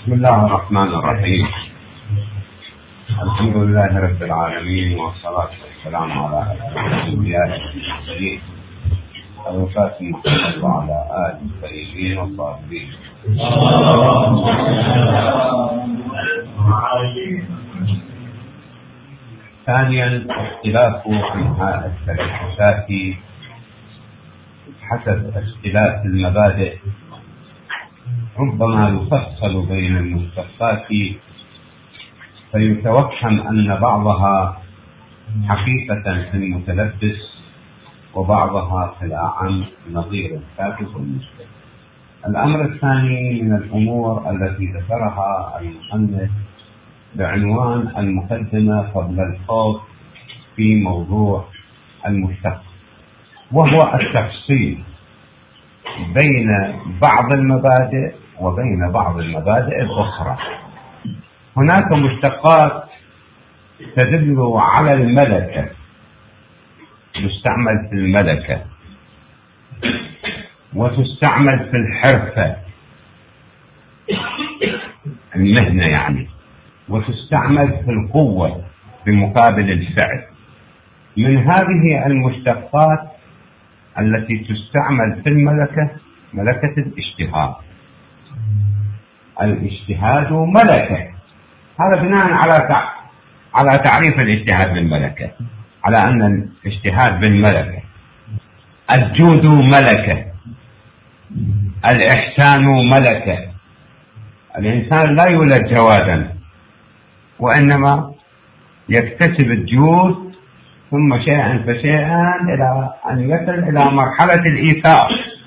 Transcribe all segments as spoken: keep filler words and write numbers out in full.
بسم الله الرحمن الرحيم. الحمد لله رب العالمين، والصلاة والسلام على أشرف الأنبياء والمرسلين الوفاة محمد وعلى آله الطيبين الطاهرين. ثانيا، اختلاف أنحاء التلبسات حسب اختلاف المبادئ ربما يفصل بين المشتقات فيتوهم أن بعضها حقيقة في المتلبس وبعضها في الأعم نظير الكافر والمشكل. الأمر الثاني من الأمور التي ذكرها المؤلف بعنوان المقدمة قبل الخوض في موضوع المشتق، وهو التفصيل بين بعض المبادئ وبين بعض المبادئ الأخرى. هناك مشتقات تدل على الملكة، تستعمل في الملكة وتستعمل في الحرفة المهنة يعني، وتستعمل في القوة بمقابل الفعل. من هذه المشتقات التي تستعمل في الملكة ملكة الاجتهاد. الاجتهاد ملكة، هذا بناء على على تعريف الاجتهاد بالملكة، على أن الاجتهاد بالملكة. الجود ملكة، الإحسان ملكة. الإنسان لا يولد جوادا، وإنما يكتسب الجود ثم شيئا فشيئا إلى أن يصل إلى مرحلة الإيثار.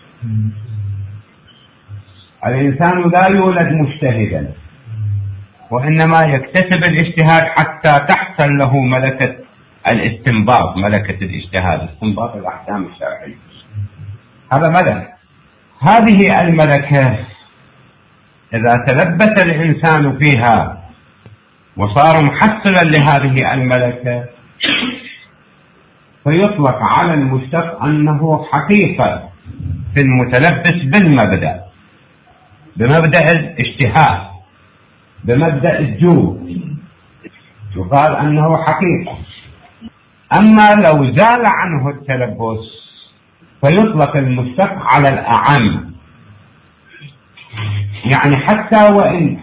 الإنسان لا يولد مجتهدا، وإنما يكتسب الاجتهاد حتى تحصل له ملكة الاستنباط، ملكة الاجتهاد، استنباط الأحكام الشرعية. هذا ملك. هذه الملكة إذا تلبس الإنسان فيها وصار محصلا لهذه الملكة فيطلق على المشتق أنه حقيقة في المتلبس بالمبدأ، بمبدأ الاجتهاد، بمبدأ الجود، يقال أنه حقيقة. أما لو زال عنه التلبس فيطلق المشتق على الأعم، يعني حتى وإن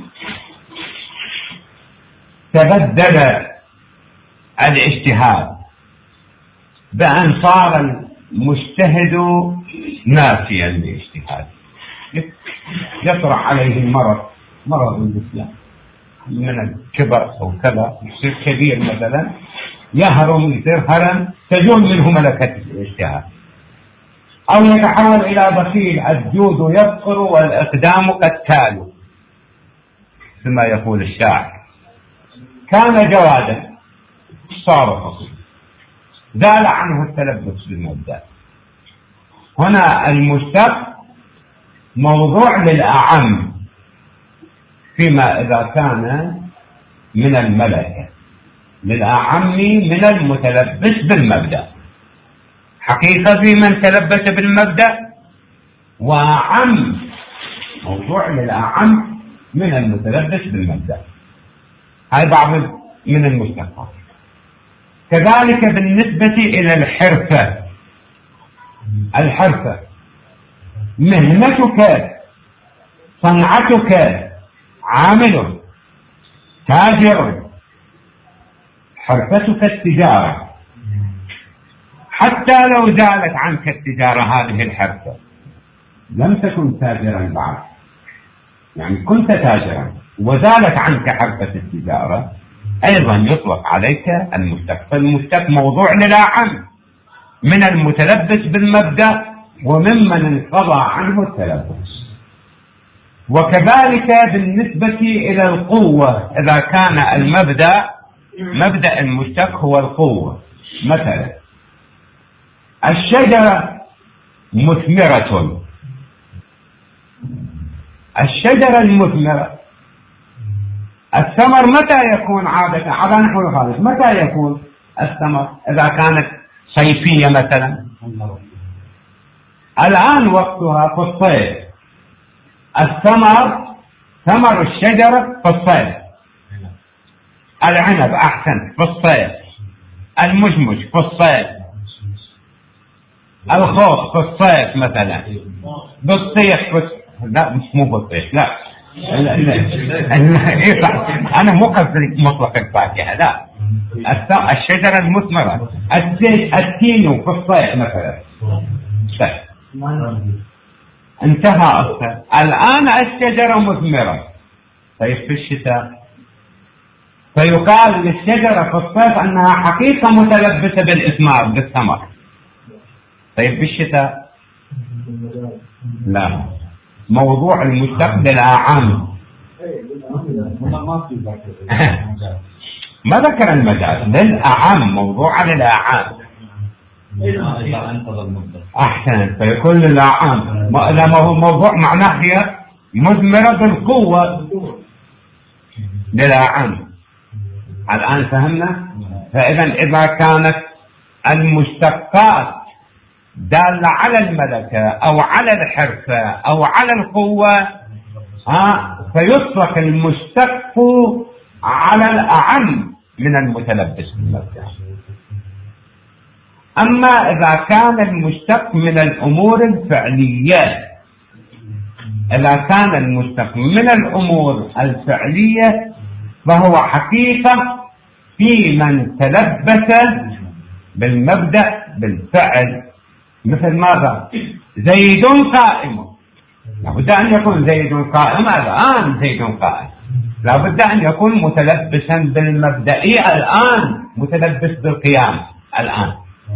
تبدل الاجتهاد بأن صار المجتهد ناسيا لاجتهاده، يطرح عليه المرض، مرض الإسلام من الكبر أو كذا، يصير كبير مثلا، يهرم، يصير هرم، تزول منه ملكة الاجتهاد. أو يتحول إلى بخيل، الجود يفقر والإقدام قتال، كما يقول الشاعر. كان جوادا صار فقير، زال عنه التلبس بالمبدأ. هنا المشتق موضوع للأعم فيما إذا كان من الملكة، للأعم من المتلبس بالمبدأ، حقيقة في من تلبس بالمبدأ، وأعم موضوع للأعم من المتلبس بالمبدأ. هاي بعض من المشتقات. كذلك بالنسبة إلى الحرفة، الحرفة مهنتك، صنعتك، عامل، تاجر، حرفتك التجارة. حتى لو زالت عنك التجارة، هذه الحرفة لم تكن تاجرا بعد، يعني كنت تاجرا وزالت عنك حرفة التجارة، أيضا يطلق عليك المشتق. فالمشتق موضوع للأعم من المتلبس بالمبدأ وممن انقضى عنه التلبس. وكذلك بالنسبة إلى القوة، إذا كان المبدأ مبدأ المشتق هو القوة. مثلا الشجرة مثمرة، الشجرة المثمرة، الثمر متى يكون عادة على نحو الغالب؟ متى يكون الثمر؟ إذا كانت صيفية مثلا، الآن وقتها في الصيف. الثمر ثمر الشجرة في الصيف، العنب أحسن في الصيف، المشمش في الصيف، الخوخ في الصيف مثلا، بالصيف في... لا مش مو بالصيف، لا لا لا أنا مو قصدي مطلق الفاكهة، لا الشجرة المثمرة، التين في الصيف مثلا. انتهى أصلا. الآن الشجرة مثمرة، طيب في الشتاء فيقال للشجرة في الصيف أنها حقيقة متلبسة بالإثمار بالثمر. طيب في الشتاء لا، موضوع المشتق للأعام ما ذكر المجاز، للأعام، موضوع للأعام. أحسن، فيكون للأعام. إذا ما هو موضوع معناه هي مثمرة بالقوة للأعام. الآن فهمنا؟ فإذا إذا كانت المشتقات دالة على الملكة أو على الحرفة أو على القوة، ها فيطلق المشتق على الأعم من المتلبس بالمبدأ. أما إذا كان المشتق من الأمور الفعلية، إذا كان المشتق من الأمور الفعلية فهو حقيقة في من تلبس بالمبدأ بالفعل. مثل ماذا؟ زيد قائم، لابد أن يكون زيد قائم الآن، زيد قائم لابد أن يكون متلبسا بالمبدأ الآن، متلبس بالقيام الآن.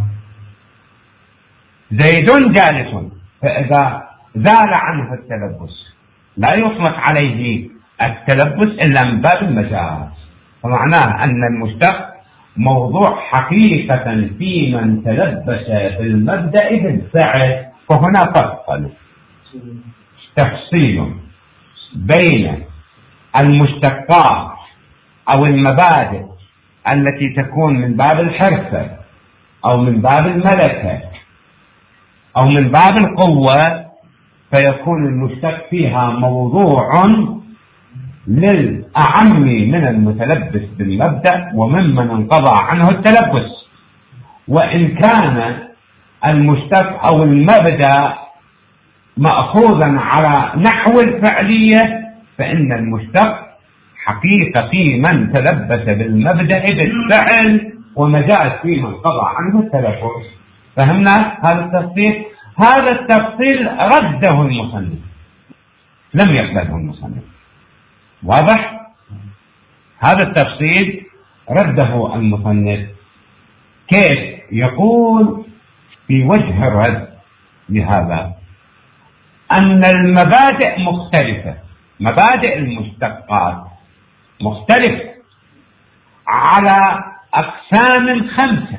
زيد جالس، فإذا زال عنه التلبس لا يطلق عليه التلبس إلا من باب المجاز، فمعناه أن المشتق موضوع حقيقة في من تلبس بالمبدأ بالفعل. فهنا تفصل تفصيل بين المشتقات أو المبادئ التي تكون من باب الحرفة أو من باب الملكة أو من باب القوة، فيكون المشتق فيها موضوع للأعم من المتلبس بالمبدأ وممن انقضى عنه التلبس. وإن كان المشتق أو المبدأ مأخوذا على نحو الفعلية، فإن المشتق حقيقة في من تلبس بالمبدأ بالفعل ومجاز في من قضى عنه التلبس. فهمنا هذا التفصيل؟ هذا التفصيل رده المصنف، لم يقبله المصنف. واضح؟ هذا التفصيل رده المصنف. كيف؟ يقول في وجه الرد لهذا أن المبادئ مختلفة، مبادئ المشتقات مختلفة على أقسام خمسة.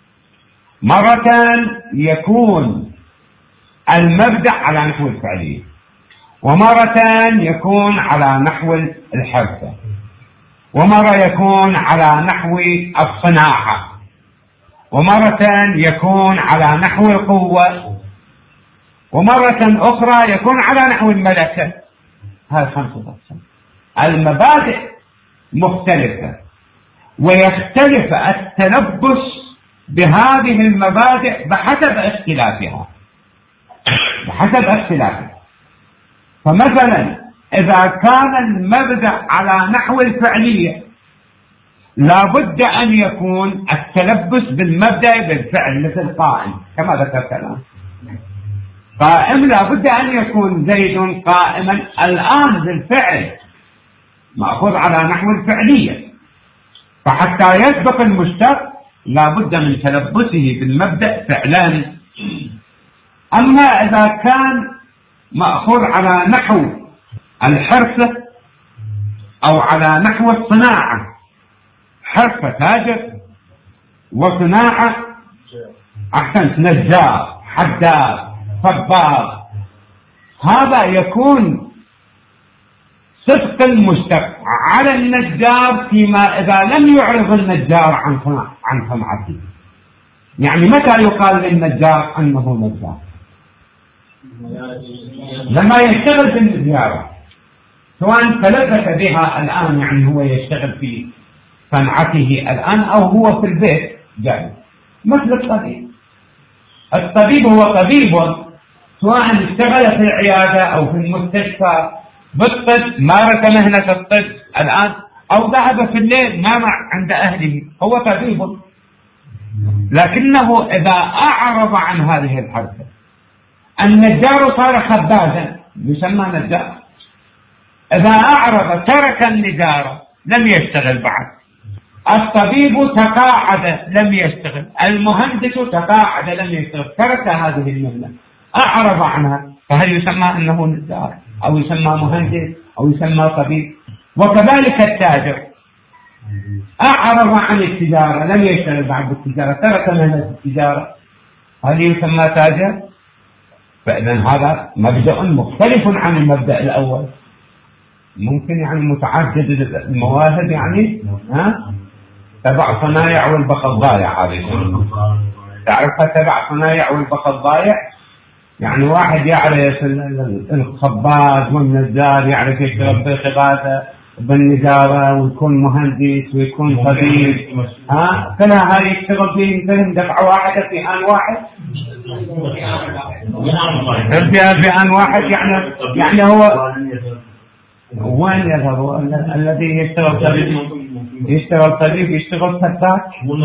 مرة يكون المبدأ على نحو الفعلية، ومرة يكون على نحو الحرفة، ومرة يكون على نحو الصناعة، ومرة يكون على نحو القوة، ومرة أخرى يكون على نحو الملكة. هذه خمسة أقسام. المبادئ مختلفة، ويختلف التلبس بهذه المبادئ بحسب اختلافها بحسب اختلافها. فمثلا إذا كان المبدأ على نحو الفعلية لابد أن يكون التلبس بالمبدأ بالفعل، مثل قائم كما ذكرت الآن. قائم لابد أن يكون زيد قائما الآن بالفعل، مأخوذ على نحو الفعلية، فحتى يسبق المشتق لابد من تلبسه بالمبدأ فعلا. أما إذا كان مأخوذ على نحو الحرفة أو على نحو الصناعة، حرفة تاجر وصناعة أحسنت نجار حداد صباغ، هذا يكون صدق المشتق على النجار فيما إذا لم يعرض النجار عن عن صنعته. يعني متى يقال للنجار أنه نجار؟ لما يشتغل في النجارة، سواء تلبس بها الآن، يعني هو يشتغل في صنعته الآن أو هو في البيت جالس، مثل الطبيب. الطبيب هو طبيب سواء اشتغل في العيادة أو في المستشفى بالطب، مارس مهنة الطب الآن، أو ذهب في الليل نام عند أهله، هو طبيب. لكنه إذا أعرض عن هذه الحركة، النجار صار خبازا يسمى نجار، إذا أعرض ترك النجارة لم يشتغل بعد. الطبيب تقاعد لم يشتغل، المهندس تقاعد لم يشتغل، ترك هذه المهنة أعرض عنها، فهل يسمى أنه نجار أو يسمى مهندس أو يسمى طبيب؟ وكذلك التاجر أعرض عن التجارة لم يشتغل بعد بالتجارة، ترك مهنة التجارة، هل يسمى تاجر؟ فإذا هذا مبدأ مختلف عن المبدأ الأول. ممكن يعني متعدد المواهب، يعني ها تبع صنايع والبقى الضايع، هذه تعرفها تبع صنايع والبقى الضايع، يعني واحد يعرف الخباز والنجار، يعرف يشتغل بالخبازة بالنجارة، ويكون مهندس ويكون طبيب، ها كلها هذه يشتغل في فهم دفعة واحدة في آن واحد، في آن واحد، يعني يعني هو وين يذهب الذي يشتغل طبيب؟ يشتغل طبيب يشتغل سباك؟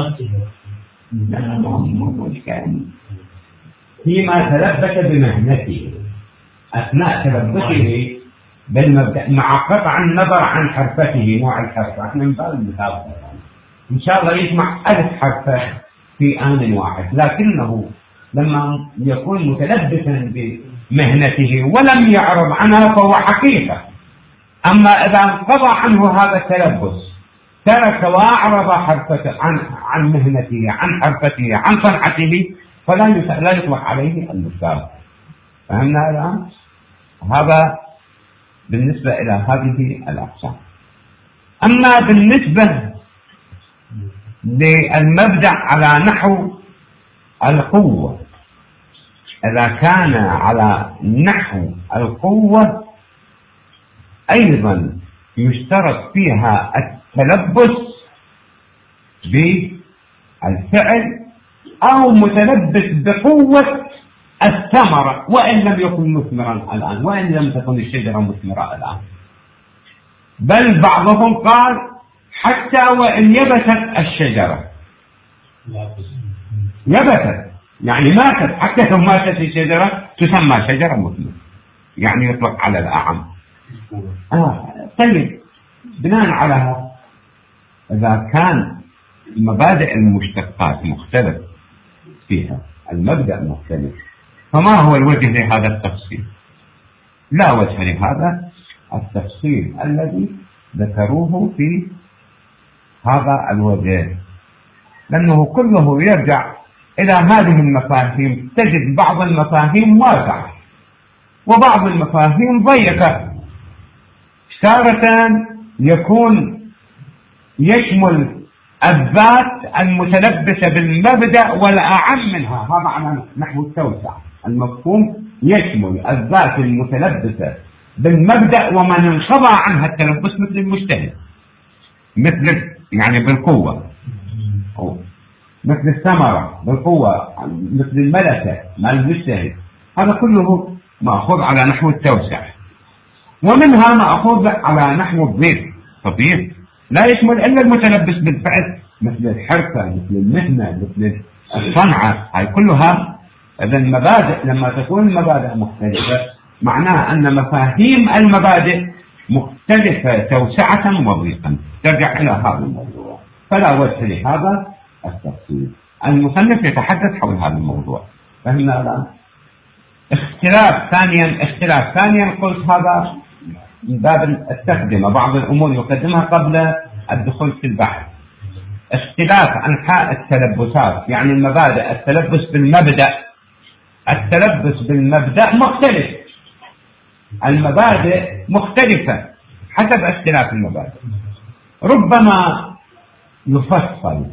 لا مو كان فيما تلبس بمهنته أثناء تلبسه بالمبدأ، مع قطع النظر عن حرفته، نوع الحرفة. احنا من باب المثال إن شاء الله يجمع ألف حرفة في آن واحد، لكنه لما يكون متلبسا بمهنته ولم يعرض عنها فهو حقيقة. أما إذا انقضى عنه هذا التلبس، ترك وأعرض حرفته عن عن مهنته، عن حرفته، عن صنعته، فلا لا يطلق عليه المثال. فهمنا الآن؟ هذا بالنسبة إلى هذه الأقسام. أما بالنسبة للمبدأ على نحو القوة، إذا كان على نحو القوة أيضا يشترط فيها التلبس بالفعل أو متلبس بقوة الثمرة، وإن لم يكن مثمرا الآن، وإن لم تكن الشجرة مثمرة الآن. بل بعضهم قال حتى وإن يبست الشجرة، يبست يعني ماتت، حتى لو ماتت الشجرة تسمى شجرة مثمرة، يعني يطلق على الأعم. آه طيب، بناء على هذا إذا كان مبادئ المشتقات مختلف فيها، المبدأ مختلف، فما هو الوجه لهذا التفصيل؟ لا وجه لهذا التفصيل الذي ذكروه في هذا الوجه، لأنه كله يرجع إلى هذه المفاهيم. تجد بعض المفاهيم واسعة وبعض المفاهيم ضيقة، تارة يكون يشمل الذات المتلبسة بالمبدأ والأعم منها، هذا على نحو التوسع. المفهوم يشمل الذات المتلبسة بالمبدأ ومن انقضى عنها التلبس، مثل المجتهد، مثل يعني بالقوة، مثل الثمرة بالقوة، مثل الملكة مع المجتهد، هذا كله مأخوذ على نحو التوسع. ومنها مأخوذ على نحو الضيف، فالضيف لا يشمل إلا المتلبس بالفعل، مثل الحرفة، مثل المهنة، مثل الصنعة، هاي كلها. إذا المبادئ لما تكون المبادئ مختلفة، معناها أن مفاهيم المبادئ مختلفة توسعة وضيقا، ترجع إلى هذا الموضوع، فلا وجه لهذا التفصيل. المصنف يتحدث حول هذا الموضوع. فهمنا الآن؟ اختلاف ثانيا اختلاف ثانيا قلت هذا من باب التقدمة، بعض الأمور يقدمها قبل الدخول في البحث. اختلاف أنحاء التلبسات، يعني المبادئ، التلبس بالمبدأ، التلبس بالمبدأ مختلف، المبادئ مختلفة حسب اختلاف المبادئ. ربما يفصل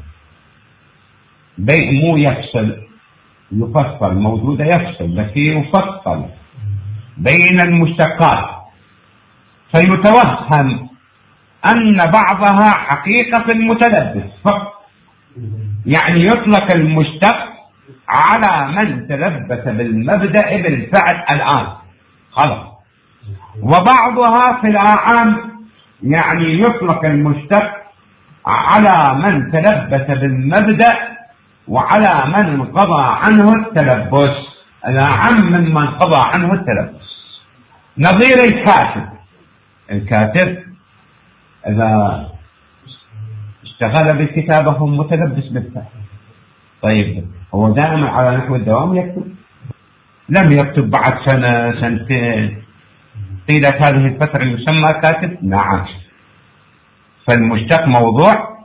بين، مو يفصل، يفصل موجودة يفصل، بس يفصل بين المشتقات فيتوهم أن بعضها حقيقة المتلبس فقط، يعني يطلق المشتق على من تلبس بالمبدأ بالفعل الآن خلاص، وبعضها في الأعام يعني يطلق المشتق على من تلبس بالمبدأ وعلى من انقضى عنه التلبس، الأعم ممن انقضى عنه التلبس. نظير الكاتب، الكاتب إذا اشتغل بالكتابة هو متلبس بالفعل، طيب هو دائما على نحو الدوام يكتب؟ لم يكتب بعد سنة سنتين طيلة هذه الفترة يسمى كاتب؟ نعم. فالمشتق موضوع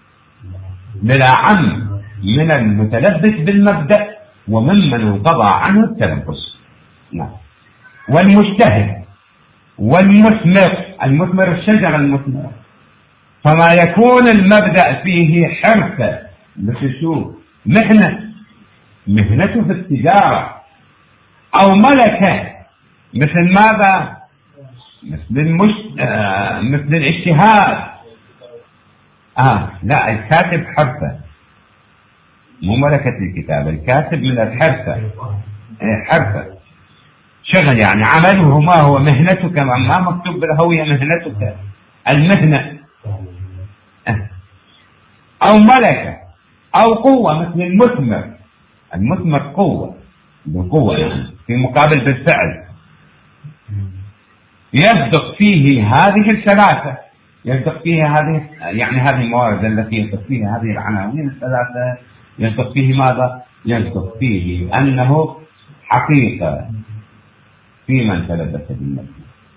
للأعم من المتلبس بالمبدأ وممن انقضى عنه التلبس. نعم. والمجتهد والمثمر، المثمر الشجرة المثمرة، فما يكون المبدأ فيه حرفة مثل شو؟ مهنة، مهنته في التجارة، أو ملكة مثل ماذا؟ مثل المش... آه مثل الاجتهاد. آه لا، الكاتب حرفة مو ملكة الكتابة، الكاتب من الحرفة، حرفة شغل يعني عمله، ما هو مهنته، كما ما مكتوب بالهوية مهنتك المهنة. آه. أو ملكة أو قوة مثل المثمر، المثمر قوة، بالقوة يعني في مقابل بالفعل، يصدق فيه هذه الثلاثة، يصدق فيه هذه يعني هذه الموارد التي يصدق فيها هذه العناوين الثلاثة، يصدق فيه ماذا؟ يصدق فيه أنه حقيقة في من تلبس بالمبدأ،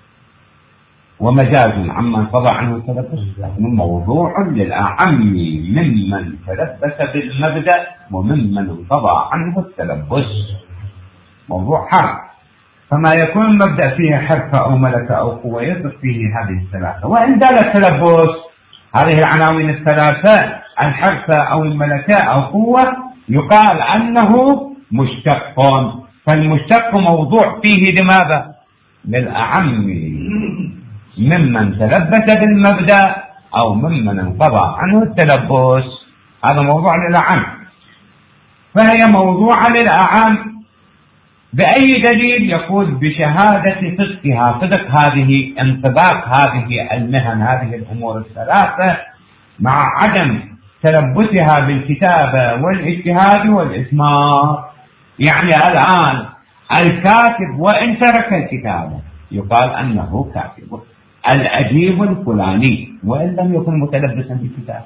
ومجاز عمن انقضى عنه التلبس، لكن موضوع للأعم ممن تلبس بالمبدأ وممن انقضى عنه التلبس، موضوع حرف. فما يكون المبدأ فيه حرفة أو ملكة أو قوة يصدق فيه هذه الثلاثة، وإن دل التلبس هذه العناوين الثلاثة الحرفة أو الملكة أو قوة يقال أنه مشتق، فالمشتق موضوع فيه لماذا؟ للأعم ممن تلبس بالمبدأ أو ممن انقضى عنه التلبس، هذا موضوع للأعم، فهي موضوع للأعم. بأي دليل؟ يقول بشهادة صدقها، صدق هذه انطباق هذه المهن هذه الأمور الثلاثة مع عدم تلبسها بالكتابة والاجتهاد والإثمار. يعني الآن الكاتب وإن ترك الكتابة يقال أنه كاتب، الأديب الفلاني وإن لم يكن متلبسا بالكتابة،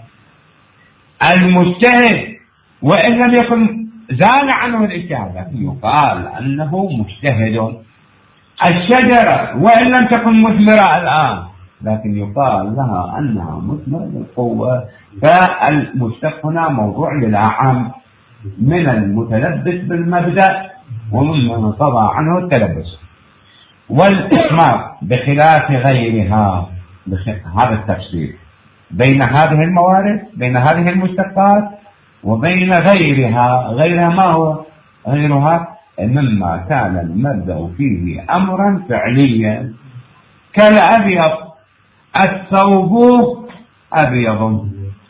المجتهد وإن لم يكن زال عنه الاجتهاد يقال أنه مجتهد، الشجرة وإن لم تكن مثمرة الآن لكن يقال لها أنها مثمرة بالقوة. فالمشتق هنا موضوع للأعم من المتلبس بالمبدأ ومن انقضى عنه التلبس. والإثمار بخلاف غيرها، هذا التفسير بين هذه الموارد، بين هذه المشتقات وبين غيرها. غيرها ما هو؟ غيرها مما كان المبدأ فيه أمرا فعليا، كالأبيض، الثوب أبيض،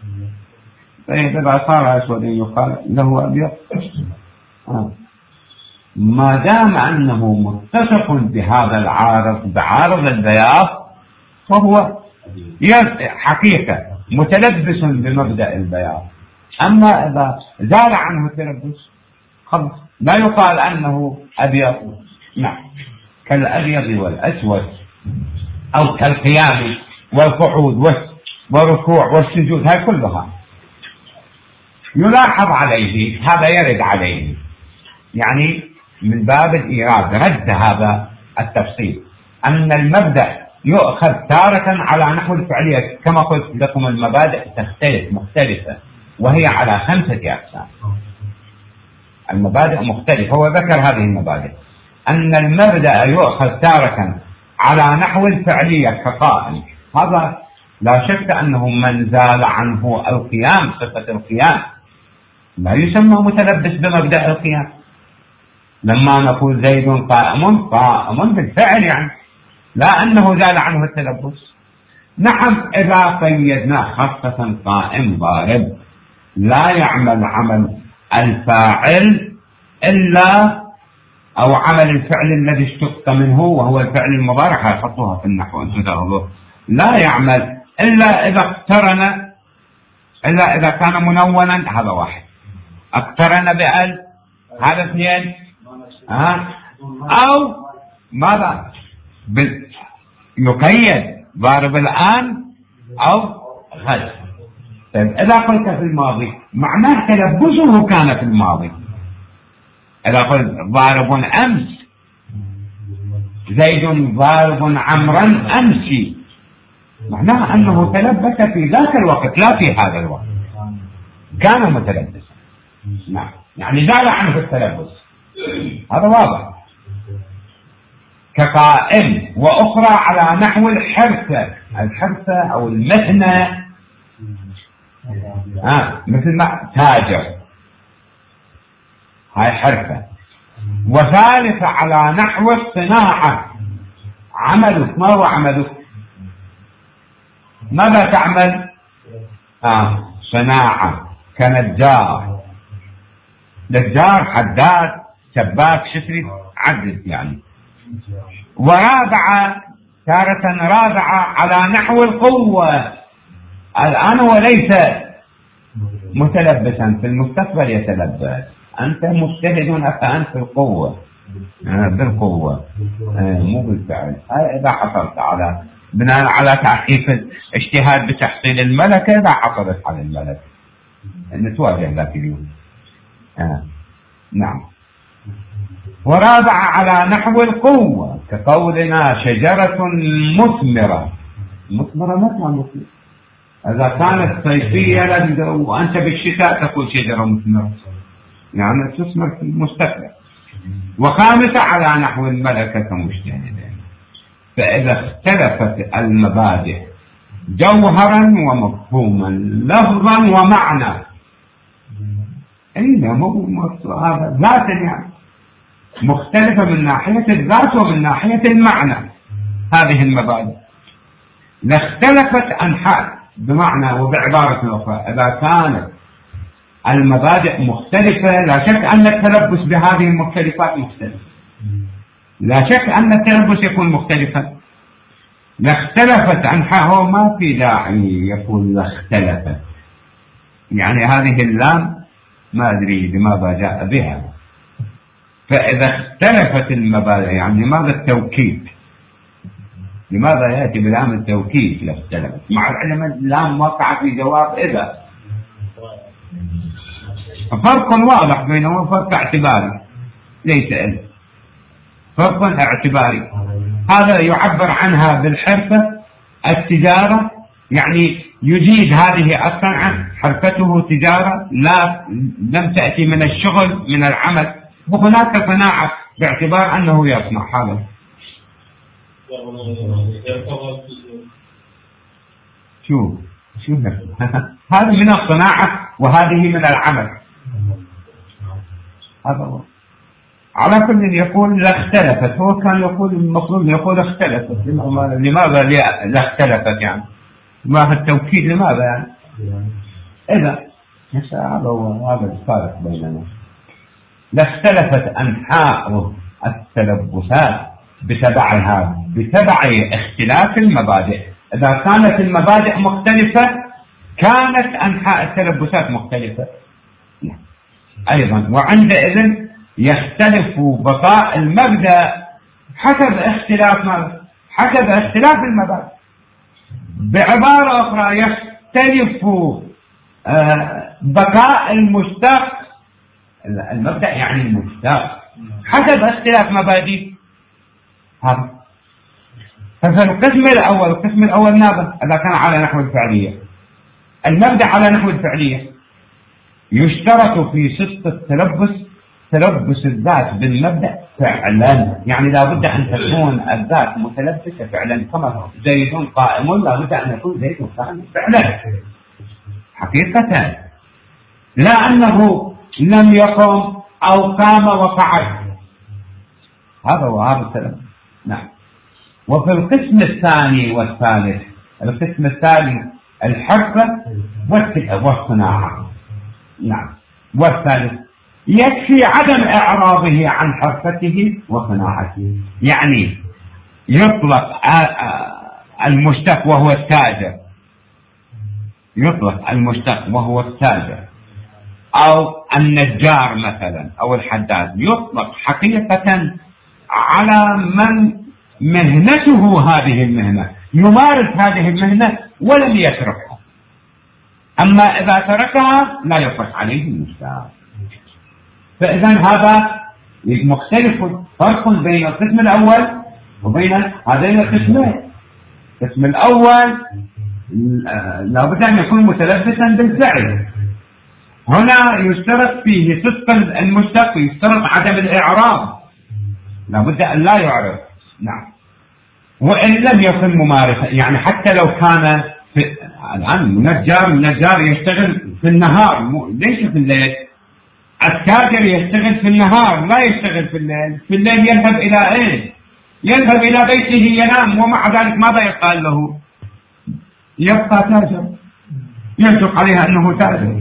فإذا صار أسود يقال له أبيض. آه. ما دام أنه متصف بهذا العارض، بعارض البياض، فهو حقيقة متلبس بمبدأ البياض. أما إذا زال عنه التلبس خلص لا يقال أنه أبيض. نعم، كالأبيض والأسود، أو كالقيام والقعود والركوع والسجود، هاي كلها يلاحظ عليه، هذا يرد عليه يعني من باب الإيراد، رد هذا التفصيل أن المبدأ يؤخذ تارة على نحو الفعلية، كما قلت لكم المبادئ تختلف مختلفة وهي على خمسة أقسام، المبادئ مختلفة. هو ذكر هذه المبادئ، أن المبدأ يؤخذ تارة على نحو الفعلية كقائم، هذا لا شك أنه من زال عنه القيام، صفة القيام، لا يسمى متلبس بمبدأ القيام. لما نقول زيد قائم، قائم بالفعل يعني، لا أنه زال عنه التلبس. نعم إذا قيدناه خاصة قائم ضارب لا يعمل عمل الفاعل إلا أو عمل الفعل الذي اشتق منه وهو الفعل المضارع، يحطوها في النحو أنتم تاخذوه، لا يعمل إلا إذا اقترن، إلا إذا كان منونا، هذا واحد، اقترن بأل، هذا اثنين، ها، أو ماذا يقيد ضارب الآن أو غد. طيب إذا قلت في الماضي معناه تلبسه كان في الماضي. إذا قلت ضارب أمس، زيد ضارب عمرا أمسي، معناه أنه تلبس في ذاك الوقت لا في هذا الوقت، كان متلبسا. نعم، يعني زال عنه التلبس، هذا واضح. كقائم، وأخرى على نحو الحرثة، الحرثة أو المهنة، آه مثل ما تاجر، هاي حرفة. وثالثة على نحو الصناعة، عملك، ما هو عملك؟ ماذا تعمل؟ آه صناعة، كنجار، نجار، حداد، سباك، شتري، عدد يعني. ورابعة، تارة رابعة على نحو القوة، الآن هو ليس متلبسا، في المستقبل يتلبس. أنت مجتهد فأنت في القوة، آه بالقوة، آه مو بالفعل. هاي إذا حصلت على بناء على تعقيف الاجتهاد بتحصيل الملكة، إذا حصلت على الملكة نتواجه ذاك اليوم. آه. نعم. ورابعة على نحو القوة، كقولنا شجرة مثمرة، مثمرة متى مثمرة؟ إذا كانت صيفية وأنت بالشتاء تقول شجرة مثمرة، يعني تثمر في المستقبل. وخامسة على نحو الملكة كمجتهدين. فإذا اختلفت المبادئ جوهرا ومفهوما لفظا ومعنى، أين مو هذا ذاتا، يعني مختلفة من ناحية الذات ومن ناحية المعنى. هذه المبادئ لاختلفت أنحاء، بمعنى وبعبارة أخرى إذا كانت المبادئ مختلفة لا شك أن التلبس بهذه المختلفات مختلف، لا شك أن التلبس يكون مختلفا. لاختلفت أنحاء، ما في داعي يقول لاختلفت، يعني هذه اللام ما أدري لماذا جاء بها. فإذا اختلفت المبادئ، يعني لماذا التوكيد؟ لماذا يأتي بلام التوكيد لاختلفت؟ مع العلم اللام وقع في جواب إذا. فرق واضح بينهما، فرق اعتباري ليس إلا فرق اعتباري. هذا يعبر عنها بالحرفة التجارة، يعني يجيد هذه أصلا عن حرفته تجارة، لا لم تأتي من الشغل من العمل، وهناك صناعة باعتبار أنه يصنع. هذا شوف شوف هذا من الصناعة وهذه من العمل. هذا هو. على كل يقول لا اختلفت، هو كان يقول المفروض يقول اختلفت، لماذا لا اختلفت؟ يعني ما هو التوكيد لماذا يعني؟ إذا هذا هو هذا الفارق بيننا. لا اختلفت أنحاء التلبسات بتبعها، بتبع اختلاف المبادئ. إذا كانت المبادئ مختلفة كانت أنحاء التلبسات مختلفة أيضا، وعندئذ يختلف بقاء المبدأ حسب اختلاف ما حسب اختلاف المبادئ. بعبارة أخرى يختلف بقاء المشتق، المبدأ يعني المشتق، حسب اختلاف مبادئ. هذا ففي القسم الأول، القسم الأول ماذا؟ إذا كان على نحو الفعلية، المبدأ على نحو الفعلية يشترط في صدق التلبس تلبس الذات بالمبدأ فعلا، يعني لا بد أن تكون الذات متلبسة فعلا، كما زيد قائم لا بد أن يكون زيد قائم فعلا حقيقة، لا أنه لم يقم أو قام وقعد. هذا هو هذا التلبس. نعم. وفي القسم الثاني والثالث، القسم الثاني الحرفة والصناعة، نعم، والثالث يكفي عدم إعراضه عن حرفته وصناعته. يعني يطلق المشتق وهو التاجر، يطلق المشتق وهو التاجر أو النجار مثلا أو الحداد، يطلق حقيقة على من مهنته هذه المهنة، يمارس هذه المهنة ولم يتركها. أما إذا تركها لا يطلق عليه المشتق. فإذا هذا مختلف، فرق بين القسم الأول وبين هذين القسمين. القسم الأول لابد أن يكون متلبسا بالفعل، هنا يشترط فيه صدق المشتق، يشترط عدم الإعراب، لابد أن لا يعرف، نعم. وإن لم يكن ممارسا، يعني حتى لو كان في الآن نجار، النجار يشتغل في النهار ليس في الليل، التاجر يشتغل في النهار لا يشتغل في الليل، في الليل يذهب إلى أين؟ يذهب إلى بيته ينام، ومع ذلك ماذا يقال له؟ يبقى تاجر، ينطق عليها أنه تاجر.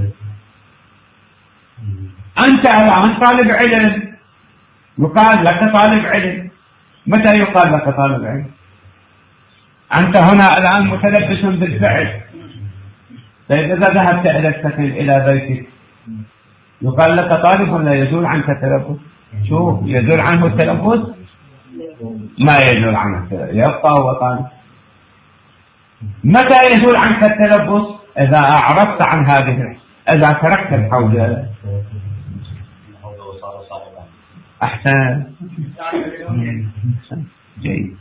أنت الآن طالب علم، يقال لك طالب علم، متى يقال لك طالب علم؟ أنت هنا الآن متلبس بالفعل. طيب إذا ذهبت إلى السكن إلى بيتك يقال لك طالب ولا يزول عنك التلبس؟ شوف، يزول عنه التلبس؟ ما يزول عنه التلبس، يبقى هو طالب. متى يزول عنك التلبس؟ إذا أعرضت عن هذه، إذا تركت الحوزة. أحسن، جيد.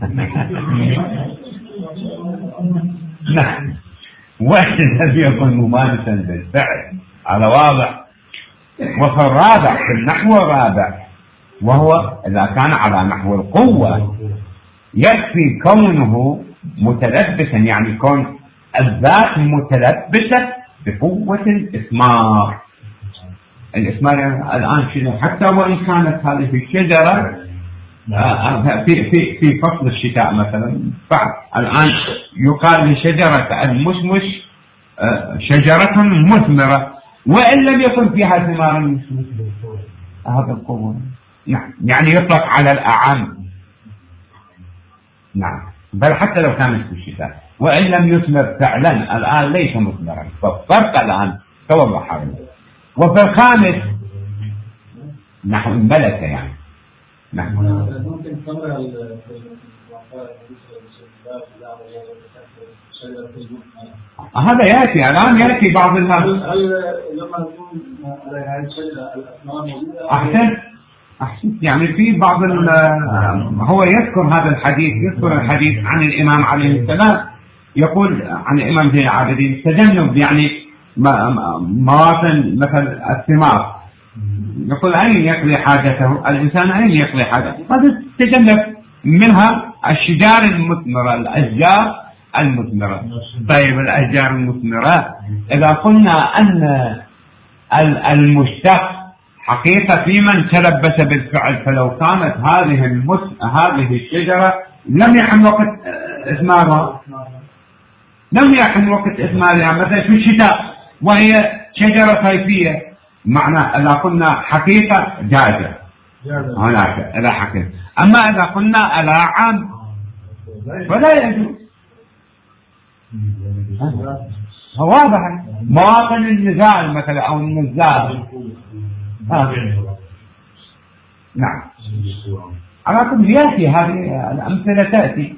نعم، وإن لم يكن ممارسا بالفعل على واضح. وفي الرابع، في النحو الرابع، وهو إذا كان على نحو القوة، يكفي كونه متلبسا، يعني كون الذات متلبسة بقوة الإثمار. الإثمار يعني الآن شنو؟ حتى وإن كانت هذه الشجرة في في في فصل الشتاء مثلا، الآن يقال لشجرة المشمش شجرة مثمرة، وإن لم يكن فيها ثمار المشمش، هذا القوة. نعم، يعني يطلق على الأعم، نعم، بل حتى لو كانت في الشتاء، وإن لم يثمر فعلا الآن ليس مثمرا، فالفرق الآن توضح هذا. وفي الخامس نحو الملكة، يعني نحن ممكن تمر هذا يأتي الآن، يأتي بعض الناس. هل لما نكون على هذه الشجرة الأثمار موجودة؟ أحسن أحسن، يعني في بعض هو يذكر هذا الحديث، يذكر الحديث عن الإمام عليه السلام، يقول عن الإمام زين العابدين تجنب يعني مواطن مثل الثمار، يقول أين يقضي حاجته الإنسان، أين يقضي حاجته؟ قد تجنب منها الشجار المثمرة، الأشجار المثمرة. طيب الأشجار المثمرة، إذا قلنا أن المشتق حقيقة في من تلبس بالفعل، فلو كانت هذه المس... هذه الشجرة لم يحن وقت إثمارها، لم يحن وقت إثمارها مثلا في الشتاء وهي شجرة صيفية، معنى إذا قلنا حقيقة جازة هناك إلى حقيقة. أما إذا قلنا على عام فلا يجوز. واضح، مواطن النزال مثلا أو النزال. آه. نعم، على كل يأتي هذه الأمثلة تأتي.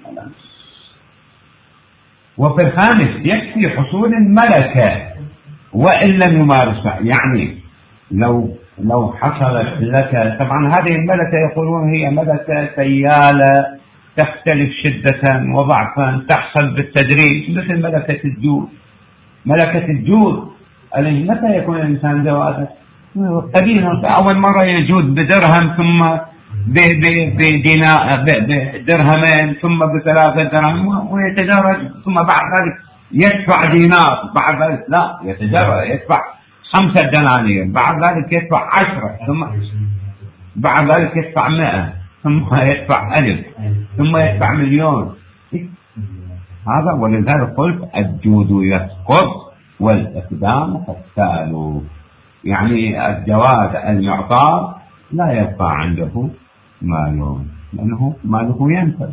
وفي الخامس يكفي حصول الملكة وإن لم يمارسها، يعني لو لو حصلت لك، طبعا هذه الملكة يقولون هي ملكة سيالة تختلف شدة وضعفا، تحصل بالتدريج، مثل ملكة الجود. ملكة الجود متى يكون الإنسان جوادا؟ قديما، أول مرة يجود بدرهم، ثم بدرهمين، ثم بثلاثة درهم، ويتدرج، ثم بعد ذلك يدفع دينار، بعد ذلك لا يتدرج يدفع خمسة دنانير، بعد ذلك يدفع عشرة، ثم بعد ذلك يدفع مئة، ثم يدفع ألف ثم يدفع مليون. هذا ولذلك قلت الجود يسقط والإقدام قتال. يعني الجواد المعطاء لا يبقى عنده مال لأنه ماله ينفذ.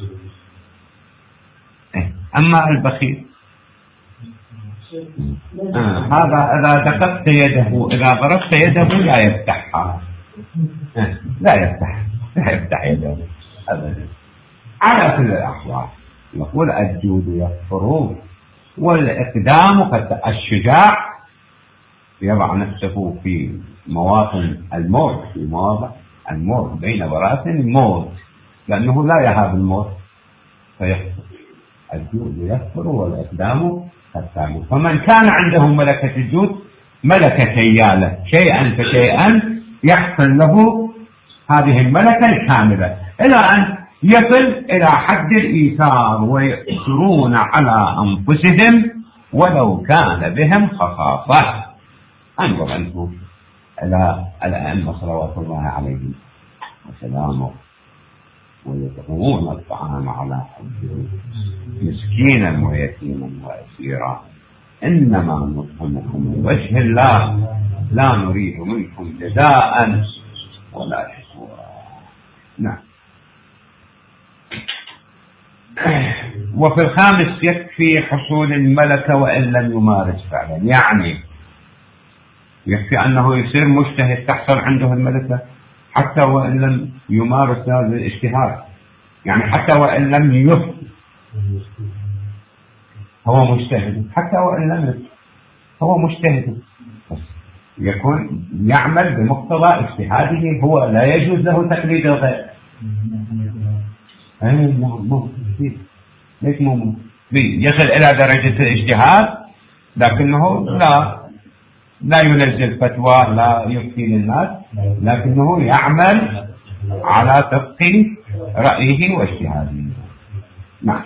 أما البخيل آه هذا إذا دققت يده إذا ضربت يده لا يفتحها آه لا يفتح لا يفتح يده أبدا. على كل الأحوال يقول الجود يكفر والإقدام قد الشجاع يضع نفسه في مواطن الموت في مواضع الموت بين براثن الموت لأنه لا يهاب الموت فيكفر. الجود يكفر والإقدام قتال. فمن كان عنده ملكة الجود ملكة سيالة شيئا فشيئا يحصل له هذه الملكة الكاملة إلى أن يصل إلى حد الإيثار ويؤثرون على أنفسهم ولو كان بهم خصاصة. انظر أنتم إلى الأئمة صلوات الله عليهم وسلامه ويطعمون الطعام على حبه مسكينا ويتيما وأسيرا إنما نطعمكم لوجه الله لا نريد منكم جزاء ولا شكورا. نعم. وفي الخامس يكفي حصول الملكة وإن لم يمارس فعلا. يعني يكفي أنه يصير مجتهد تحصل عنده الملكة حتى وإن لم يمارس هذا الاجتهاد. يعني حتى وإن لم يفتي هو مجتهد حتى وإن لم يفتي هو مجتهد يكون يعمل بمقتضى اجتهاده هو لا يجوز له تقليد الغير. أي نعم ليش مو يصل إلى درجة الاجتهاد لكنه لا لا ينزل فتوى لا يفتي للناس لكنه يعمل على طبق رأيه واجتهاده. نعم.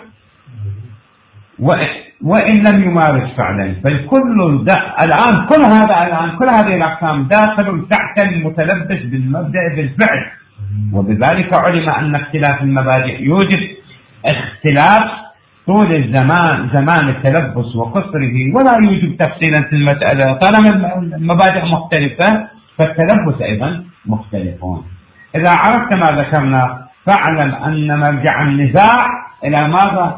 وإن لم يمارس فعلا فالكل الآن كل هذا الآن كل هذه الأقسام داخل تحت المتلبس بالمبدأ بالفعل. وبذلك علم أن اختلاف المبادئ يوجد اختلاف طول الزمان زمان التلبس وقصره ولا يوجد تفصيلا في المسألة. طالما المبادئ مختلفة فالتلبس أيضا مختلفون. إذا عرفت ما ذكرنا فاعلم أن مرجع النزاع إلى ماذا؟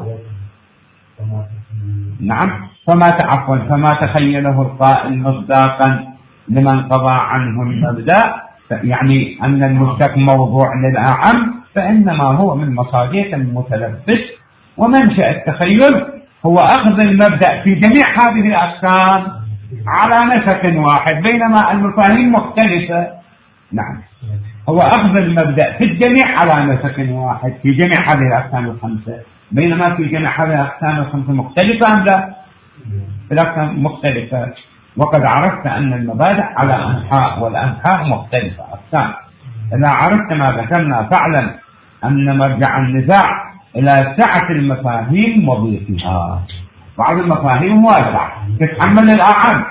نعم. فما تعفوا فما تخيله القائل مصداقا لمن قضى عنه المبدأ يعني أن المشتق موضوع للأعم فإنما هو من مصادق المتلبس ومنشأ التخيل هو أخذ المبدأ في جميع هذه الأقسام على نسق واحد بينما المفاهيم مختلفة. نعم. هو أخذ المبدأ في الجميع على نسق واحد في جميع هذه الأقسام الخمسة بينما في جميع هذه الأقسام الخمسة مختلفة أم لا؟ الأقسام مختلفة. وقد عرفت أن المبادئ على أنحاء والأنحاء مختلفة أقسام. إذا عرفت ما ذكرنا فاعلم أن مرجع النزاع إلى سعة المفاهيم وضيقها. بعض المفاهيم واسعة تتحمل الأعم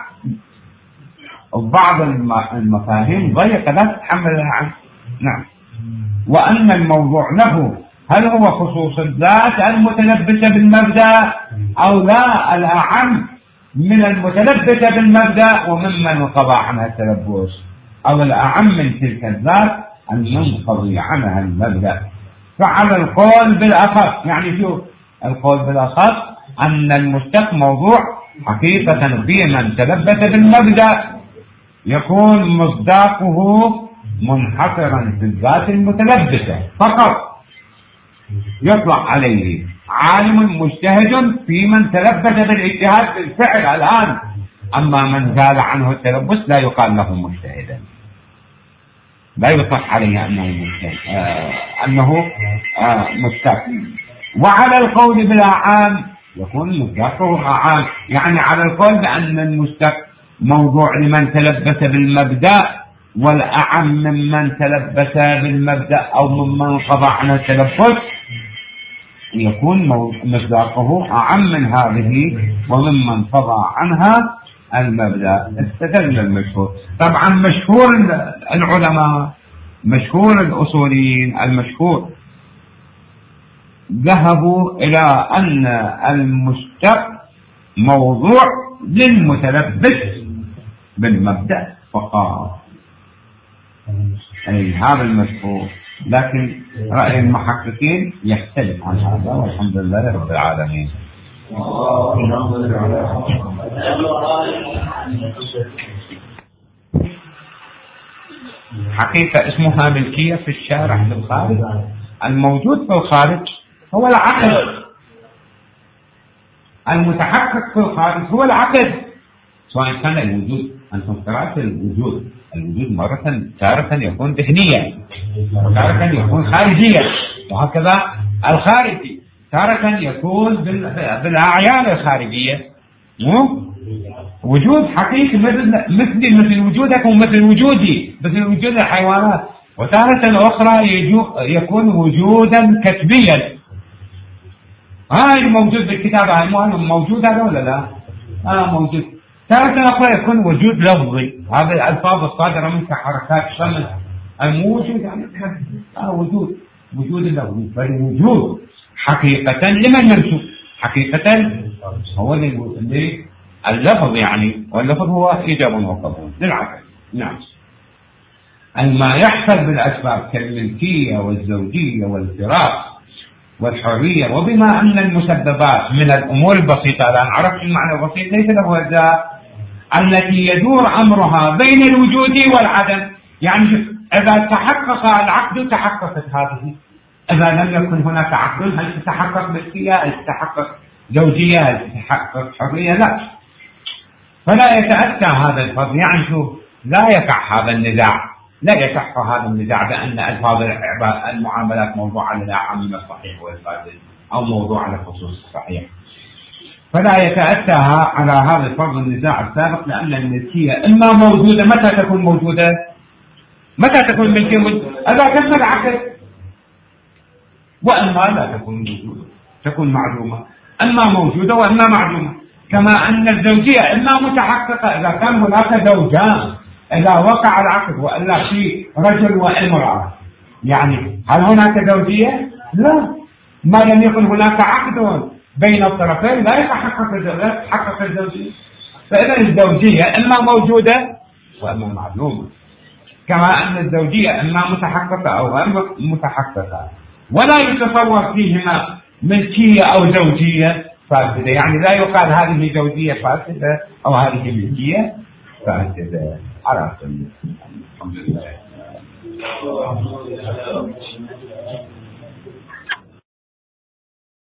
وبعض المفاهيم ضيقة لا تتحمل الأعم. نعم. وأن الموضوع له هل هو خصوص الذات المتلبسة بالمبدأ أو لا الأعم من المتلبسة بالمبدأ وممن قضى عنها التلبس أو الأعم من تلك الذات المنقضي عنها المبدأ. فعلى القول بالأخص يعني شوف القول بالأخص أن المشتق موضوع حقيقة في من تلبس بالمبدأ يكون مصداقه منحصرا في الذات المتلبسة فقط يطلع عليه عالم مجتهد في من تلبس بالاجتهاد بالفعل الآن. أما من زال عنه التلبس لا يقال له مجتهدا لا يصح عليه أنه مجتهد آه أنه آه مجتهد. وعلى القول بالأعام يكون مصداقه أعام يعني على القول بأن المشتق موضوع لمن تلبس بالمبدأ والأعم ممن تلبس بالمبدأ أو ممن قضى عنه التلبس يكون مصداقه أعم من هذه وممن قضى عنها المبدأ. استدل المشهور. طبعا مشهور العلماء مشهور الأصوليين المشهور ذهبوا إلى أن المشتق موضوع للمتلبس بالمبدأ فقط، أي هذا المشهور، لكن رأي المحققين يختلف عن هذا، والحمد لله رب العالمين. حقيقة اسمها ملكية في الشارع في الخارج، الموجود في الخارج هو العقد، المتحقق في الخارج هو العقد، سواء كان الوجود، أنتم قرأت الوجود، الوجود مرة تارة يكون ذهنيا وتارة يكون خارجيا، وهكذا الخارجي تارة يكون بالأعيان الخارجية، وجود حقيقي مثل مثل مثل وجودك ومثل وجودي، مثل وجود الحيوانات، وتارة أخرى يكون وجودا كتبيا. هاي موجود بالكتابة، هاي موجود هذا ولا لا؟ آه موجود. تارة أخرى يكون وجود لفظي، هذه الألفاظ الصادرة منك حركات شمس الموجود، يعني آه وجود وجود اللفظي، فالوجود حقيقة لمن ينسب؟ حقيقة هو اللي اللفظ يعني، واللفظ هو إيجاب وقبول للعقل. نعم. ما يحصل بالأسباب كالملكية والزوجية والفراق والحرية، وبما أن المسببات من الأمور البسيطة، الآن عرفت المعنى البسيط ليس له أجزاء، التي يدور أمرها بين الوجود والعدم، يعني إذا تحقق العقد تحققت هذه، إذا لم يكن هناك عقد هل تتحقق ملكية؟ هل تتحقق زوجية؟ هل تتحقق حرية؟ لا. فلا يتأتى هذا الفضل، يعني شوف لا يقع هذا النزاع، لا يصح هذا النزاع بأن ألفاظ المعاملات موضوع على العميم الصحيح والفاسد أو موضوع على الخصوص الصحيح، فلا يتأتى على هذا الفضل النزاع السابق، لأن الملكية إما موجودة، متى تكون موجودة؟ متى تكون الملكية موجودة؟ إذا تم العقد، وإما لا تكون موجودة، تكون معلومة، إما موجودة وإما معلومة. كما أن الزوجية إما متحققة إذا كان هناك زوجان، إذا وقع العقد وإلا في رجل وامرأة، يعني هل هناك زوجية؟ لا، ما لم يكن هناك عقد بين الطرفين لا يتحقق الزوجية. فإذا الزوجية إما موجودة وإما معلومة، كما أن الزوجية إما متحققة أو غير متحققة، ولا يتصور فيهما ملكية أو زوجية فاسدة، يعني لا يقال هذه زوجية فاسدة أو هذه ملكية فاسدة. على الحمد لله.